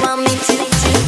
want me to.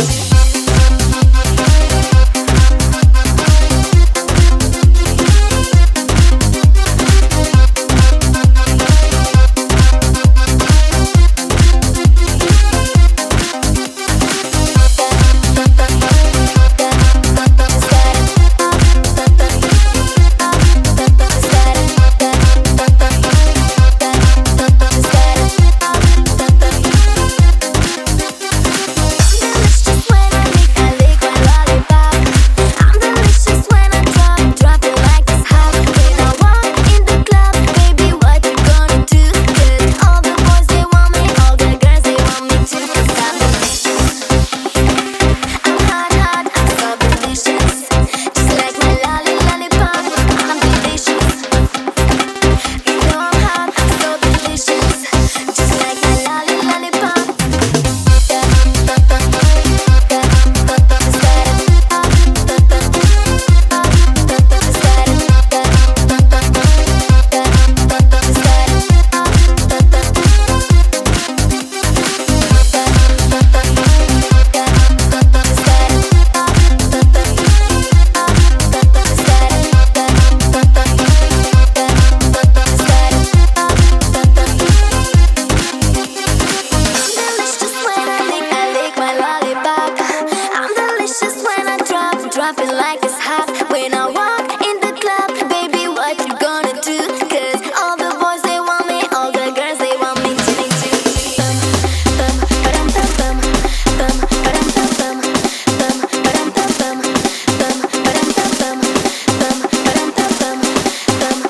Drop it like it's hot when I walk in the club. Baby, what you gonna do? 'Cause all the boys they want me, all the girls they want me to. Bum, bum, ba-dum, bum, bum, bum, ba-dum, bum, bum, bum, bum, ba-dum, bum, bum, bum, bum, ba-dum,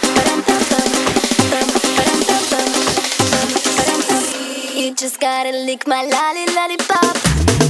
bum, bum, bum, bum. You just gotta lick my lollipop.